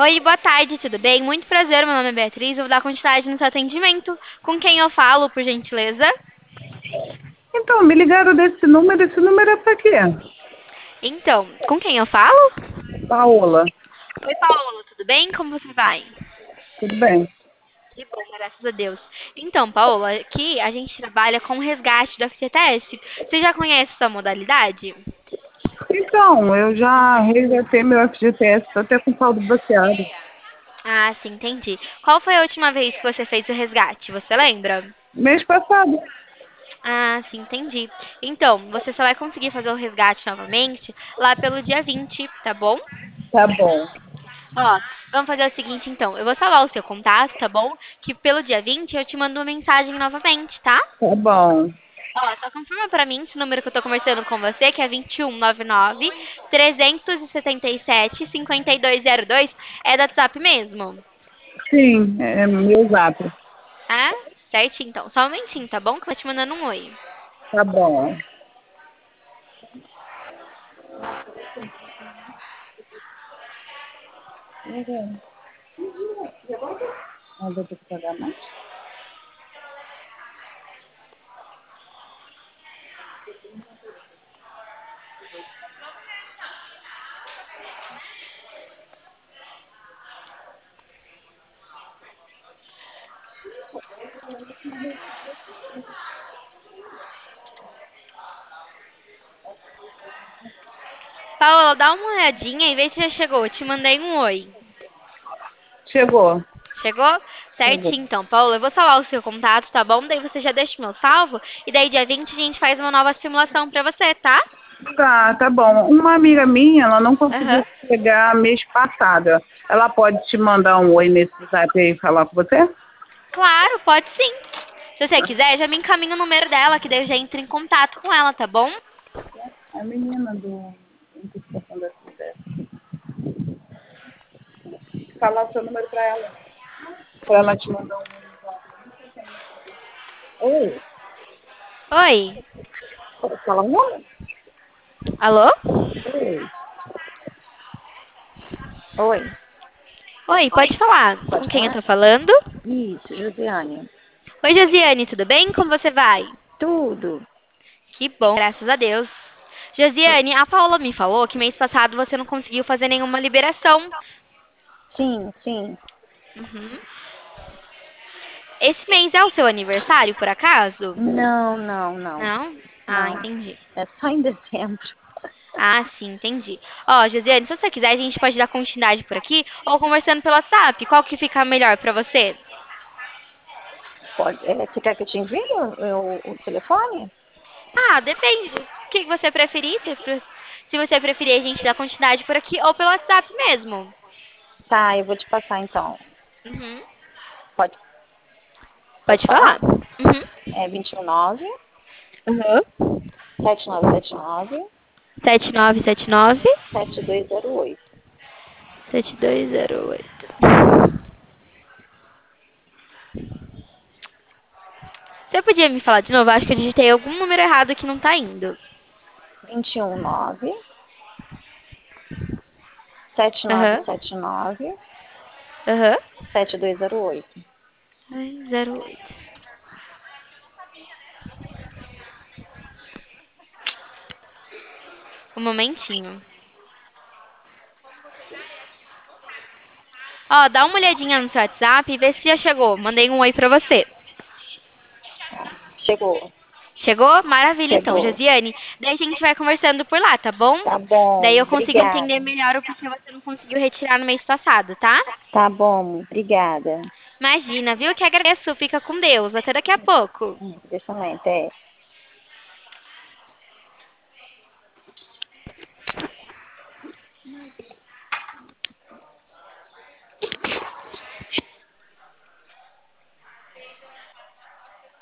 Oi, boa tarde, tudo bem? Muito prazer, meu nome é Beatriz, eu vou dar continuidade no seu atendimento. Com quem eu falo, por gentileza? Então, me ligaram esse número é pra quê? Então, com quem eu falo? Paola, Oi, Paola, tudo bem? Como você vai? tudo bem? Que bom, graças a Deus. Então, Paola, aqui a gente trabalha com resgate do FGTS. Você já conhece essa modalidade? Então, eu já resgatei meu FGTS, tô até com saldo bloqueado. Ah, sim, entendi. Qual foi a última vez que você fez o resgate? Você lembra? Mês passado. Ah, sim, entendi. Então, você só vai conseguir fazer o resgate novamente lá pelo dia 20, tá bom? Tá bom, Ó, vamos fazer o seguinte então. Eu vou salvar o seu contato, tá bom? Que pelo dia 20 eu te mando uma mensagem novamente, tá? tá bom. Ó, só confirma pra mim esse número que eu tô conversando com você, que é 2199 377 5202, é do WhatsApp mesmo. Sim, é meu zap. Ah, certinho então. Só um momentinho, tá bom? Que eu vou te mandando um oi. Tá bom. Ah, vou ter que pagar mais? Paola, dá uma olhadinha e vê se já chegou. Eu te mandei um oi. Chegou. Chegou? Chegou. Certinho, então, Paula. Eu vou salvar o seu contato, tá bom? Daí você já deixa o meu salvo. E daí, dia 20 a gente faz uma nova simulação pra você, tá? Tá bom. Uma amiga minha, ela não Aham. conseguiu pegar mês passado. Ela pode te mandar um oi nesse zap aí e falar com você? Claro, pode sim. Se você quiser, já me encaminha o número dela, que daí eu já entro em contato com ela, tá bom? A menina do antecipação da cidade. Falar o seu número pra ela. Pra ela te mandar um oi. Oi. Fala um oi. Alô? Oi. Oi, Oi, pode falar. Com pode quem eu falar? tô falando? Isso, Josiane. Oi, Josiane, tudo bem? Como você vai? Tudo. Que bom, graças a Deus. Josiane, a Paula me falou que mês passado você não conseguiu fazer nenhuma liberação. Sim, sim. Uhum. Esse mês é o seu aniversário, por acaso? Não, não, não. Não? Ah, Não. entendi. É só em dezembro. Ah, sim, entendi. Ó, Josiane, se você quiser, a gente pode dar continuidade por aqui ou conversando pelo WhatsApp. Qual que fica melhor pra você? Pode, você quer que eu te envie o telefone? Ah, depende. O que você preferir. Se você preferir, a gente dá continuidade por aqui ou pelo WhatsApp mesmo. Tá, eu vou te passar então. Uhum. Pode, pode Pode falar? falar. Uhum. É 219 Uhum. 7979 7979 7208. 7208. Você podia me falar de novo? Acho que eu digitei algum número errado que não tá indo. 219 Aham. 7979 Aham. 7208. Ai, 08. Um momentinho. Ó, dá uma olhadinha no seu WhatsApp e vê se já chegou. Mandei um oi pra você. Chegou, Chegou? Maravilha, então, chegou. Josiane. Daí a gente vai conversando por lá, tá bom? Tá Daí bom, eu consigo obrigada. entender melhor o porquê você não conseguiu retirar no mês passado, tá? Tá bom, obrigada. Imagina, viu? Que agradeço. Fica com Deus. Até daqui a pouco. Deixa eu ver, até.